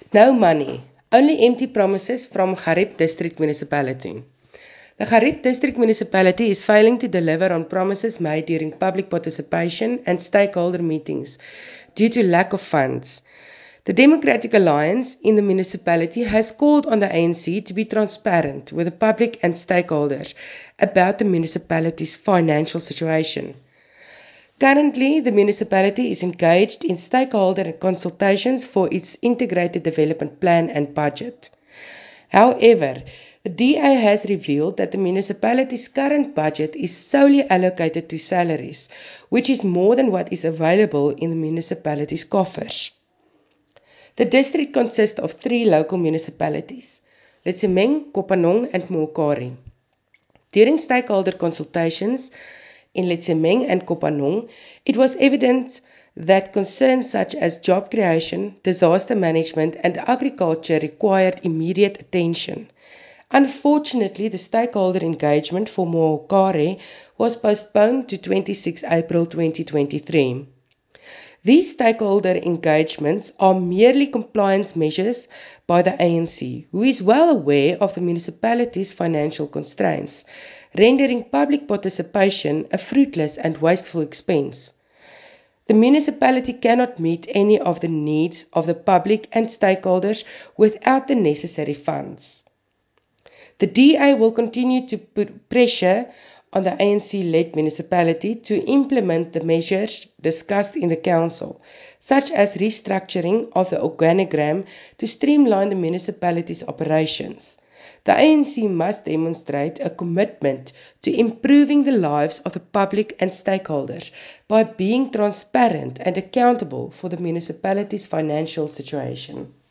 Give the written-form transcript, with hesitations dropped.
No money, only empty promises from Gariep District Municipality. The Gariep District Municipality is failing to deliver on promises made during public participation and stakeholder meetings due to lack of funds. The Democratic Alliance in the municipality has called on the ANC to be transparent with the public and stakeholders about the municipality's financial situation. Currently, the municipality is engaged in stakeholder consultations for its integrated development plan and budget. However, the DA has revealed that the municipality's current budget is solely allocated to salaries, which is more than what is available in the municipality's coffers. The district consists of 3 local municipalities, Letsemeng, Kopanong and Mokari. During stakeholder consultations in Letsemeng and Kopanong, it was evident that concerns such as job creation, disaster management and agriculture required immediate attention. Unfortunately, the stakeholder engagement for Mokari was postponed to 26 April 2023. These stakeholder engagements are merely compliance measures by the ANC, who is well aware of the municipality's financial constraints, rendering public participation a fruitless and wasteful expense. The municipality cannot meet any of the needs of the public and stakeholders without the necessary funds. The DA will continue to put pressure on the ANC-led municipality to implement the measures discussed in the council, such as restructuring of the organogram to streamline the municipality's operations. The ANC must demonstrate a commitment to improving the lives of the public and stakeholders by being transparent and accountable for the municipality's financial situation.